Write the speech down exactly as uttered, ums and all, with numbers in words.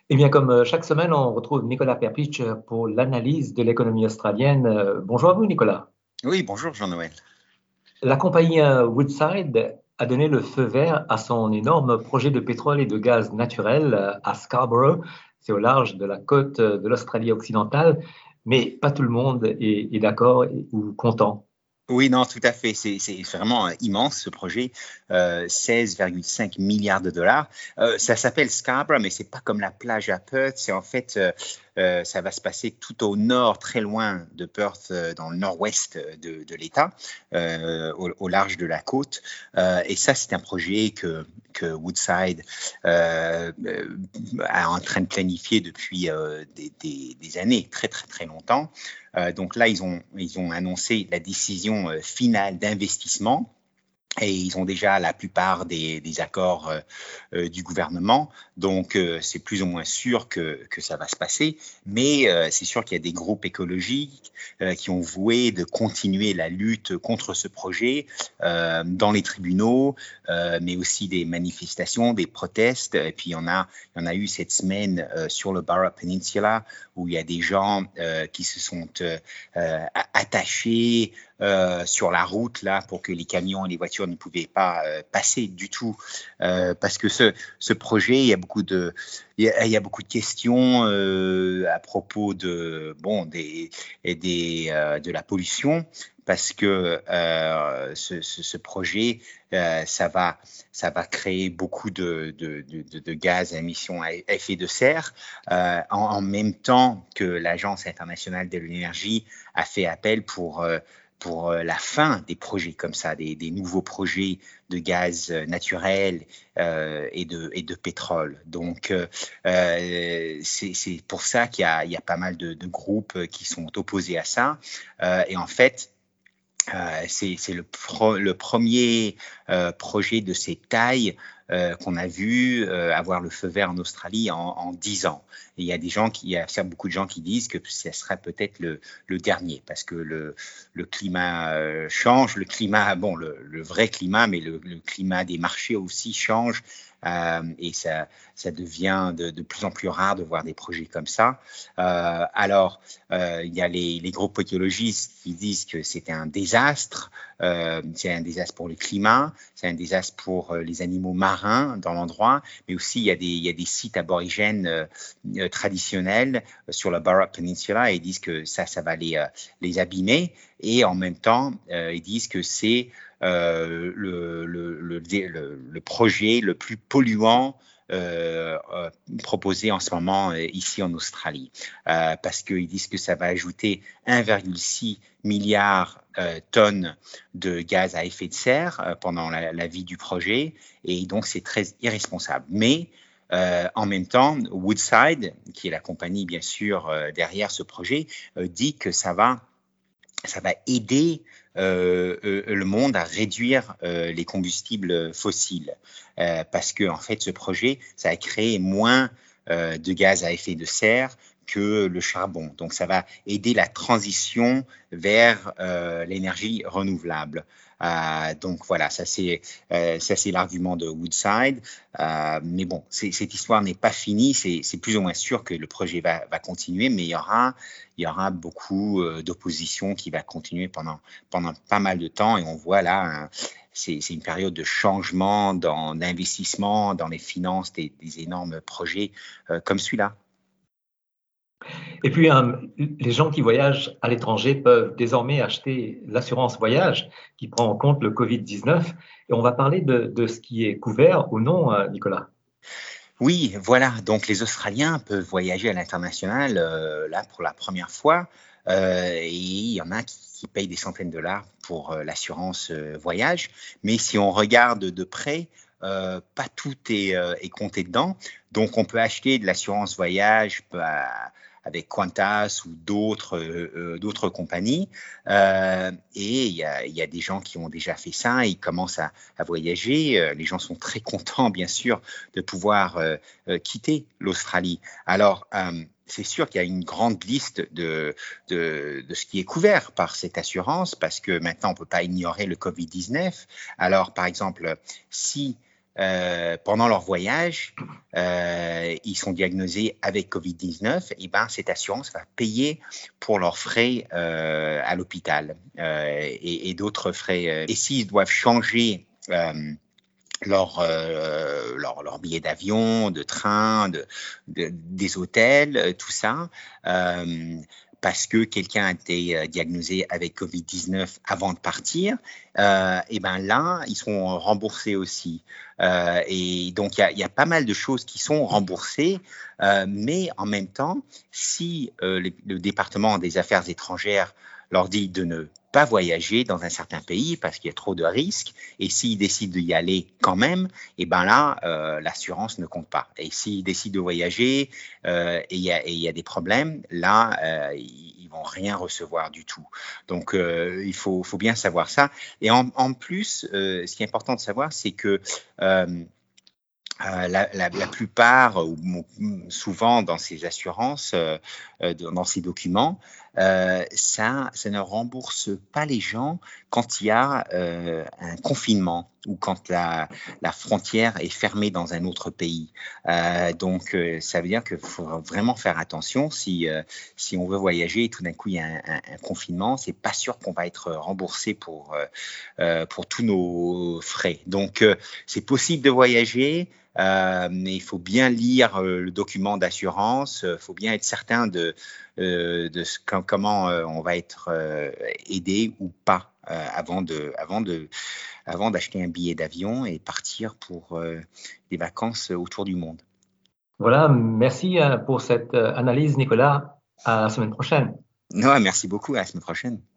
Eh bien, comme euh, chaque semaine, on retrouve Nicolas Perpich euh, pour l'analyse de l'économie australienne. Euh, Bonjour à vous, Nicolas. Oui, bonjour Jean-Noël. La compagnie euh, Woodside a donné le feu vert à son énorme projet de pétrole et de gaz naturel euh, à Scarborough. C'est au large de la côte euh, de l'Australie occidentale, mais pas tout le monde est, est d'accord ou content. Oui, non, tout à fait. C'est c'est vraiment euh, immense ce projet, euh, seize virgule cinq milliards de dollars. Euh, ça s'appelle Scarborough, mais c'est pas comme la plage à Perth. C'est en fait, euh, euh, ça va se passer tout au nord, très loin de Perth, euh, dans le nord-ouest de, de l'État, euh, au, au large de la côte. Euh, et ça, c'est un projet que que Woodside euh, euh, est en train de planifier depuis euh, des, des, des années, très très très longtemps. Euh, donc là, ils ont, ils ont annoncé la décision euh, finale d'investissement. Et ils ont déjà la plupart des, des accords euh, euh, du gouvernement, donc euh, c'est plus ou moins sûr que, que ça va se passer. Mais euh, c'est sûr qu'il y a des groupes écologiques euh, qui ont voué de continuer la lutte contre ce projet euh, dans les tribunaux, euh, mais aussi des manifestations, des protestes. Et puis il y en a, il y en a eu cette semaine euh, sur le Burrup Peninsula où il y a des gens euh, qui se sont euh, euh, attachés euh, sur la route là pour que les camions et les voitures ne pouvaient pas euh, passer du tout euh, parce que ce, ce projet il y a beaucoup de il y a, il y a beaucoup de questions euh, à propos de bon des et des euh, de la pollution parce que euh, ce, ce, ce projet euh, ça va ça va créer beaucoup de, de, de, de gaz à émissions à effet de serre euh, en, en même temps que l'Agence internationale de l'énergie a fait appel pour euh, pour la fin des projets comme ça, des, des nouveaux projets de gaz naturel euh, et, de, et de pétrole. Donc, euh, c'est pour ça qu'il y, y a pas mal de, de groupes qui sont opposés à ça. Euh, et en fait, euh, c'est le, pro, le premier euh, projet de cette taille euh, qu'on a vu euh, avoir le feu vert en Australie en, en dix ans. Et il y a des gens qui, il y a beaucoup de gens qui disent que ce serait peut-être le, le dernier parce que le, le climat euh, change, le climat, bon, le, le vrai climat, mais le, le climat des marchés aussi change. Euh, et ça, ça devient de, de plus en plus rare de voir des projets comme ça. Euh, alors, euh, il y a les, les groupes écologistes qui disent que c'était un désastre, euh, c'est un désastre pour le climat, c'est un désastre pour euh, les animaux marins dans l'endroit, mais aussi il y a des, il y a des sites aborigènes euh, euh, traditionnels sur la Burrup Peninsula et ils disent que ça, ça va les, euh, les abîmer. Et en même temps, euh, ils disent que c'est euh, le, le, le, le, le projet le plus polluant euh, euh, proposé en ce moment euh, ici en Australie, euh, parce qu'ils disent que ça va ajouter un virgule six milliard euh, tonnes de gaz à effet de serre euh, pendant la, la vie du projet, et donc c'est très irresponsable. Mais euh, en même temps, Woodside, qui est la compagnie bien sûr euh, derrière ce projet, euh, dit que ça va ça va aider euh, le monde à réduire euh, les combustibles fossiles euh, parce que en fait ce projet ça a créé moins euh, de gaz à effet de serre que le charbon. Donc ça va aider la transition vers euh, l'énergie renouvelable. Euh, donc voilà, ça c'est euh, ça c'est l'argument de Woodside. Euh, mais bon, cette histoire n'est pas finie. C'est plus ou moins sûr que le projet va, va continuer, mais il y aura il y aura beaucoup euh, d'opposition qui va continuer pendant pendant pas mal de temps. Et on voit là, c'est une période de changement dans l'investissement, dans les finances des, des énormes projets euh, comme celui-là. Et puis, euh, les gens qui voyagent à l'étranger peuvent désormais acheter l'assurance voyage qui prend en compte le Covid dix-neuf. Et on va parler de, de ce qui est couvert ou non, euh, Nicolas. Oui, voilà. Donc, les Australiens peuvent voyager à l'international euh, là pour la première fois. Euh, et il y en a qui, qui payent des centaines de dollars pour euh, l'assurance euh, voyage. Mais si on regarde de près, euh, pas tout est, euh, est compté dedans. Donc, on peut acheter de l'assurance voyage bah, avec Qantas ou d'autres euh, euh, d'autres compagnies. Euh, et il y a, il y a des gens qui ont déjà fait ça. Ils commencent à, à voyager. Euh, les gens sont très contents, bien sûr, de pouvoir euh, euh, quitter l'Australie. Alors, euh, c'est sûr qu'il y a une grande liste de, de, de ce qui est couvert par cette assurance parce que maintenant, on ne peut pas ignorer le Covid dix-neuf. Alors, par exemple, si euh, pendant leur voyage, euh, ils sont diagnosés avec covid dix-neuf, et ben cette assurance va payer pour leurs frais euh, à l'hôpital euh, et, et d'autres frais. Et s'ils doivent changer euh, leur, euh, leur, leur billet d'avion, de train, de, de, des hôtels, tout ça, euh, parce que quelqu'un a été diagnosé avec covid dix-neuf avant de partir, euh, et ben là, ils seront remboursés aussi. Euh, et donc, il y, y a pas mal de choses qui sont remboursées, euh, mais en même temps, si euh, le, le département des affaires étrangères leur dit de ne pas voyager dans un certain pays parce qu'il y a trop de risques, et s'ils décident d'y aller quand même, et ben là, euh, l'assurance ne compte pas. Et s'ils décident de voyager euh, et il y, y a des problèmes, là, euh, ils, ils vont rien recevoir du tout. Donc, euh, il faut, faut bien savoir ça. Et en, en plus, euh, ce qui est important de savoir, c'est que euh, Euh, la, la, la plupart, ou souvent dans ces assurances, euh, dans ces documents, euh, ça, ça ne rembourse pas les gens quand il y a euh, un confinement ou quand la, la frontière est fermée dans un autre pays. Euh, donc, euh, ça veut dire qu'il faut vraiment faire attention. Si, euh, si on veut voyager et tout d'un coup il y a un, un, un confinement, c'est pas sûr qu'on va être remboursé pour, euh, pour tous nos frais. Donc, euh, c'est possible de voyager. Euh, mais il faut bien lire euh, le document d'assurance, il euh, faut bien être certain de, euh, de ce, comment euh, on va être euh, aidé ou pas euh, avant de, avant de, avant d'acheter un billet d'avion et partir pour euh, des vacances autour du monde. Voilà, merci pour cette analyse, Nicolas. À la semaine prochaine. Non, merci beaucoup, à la semaine prochaine.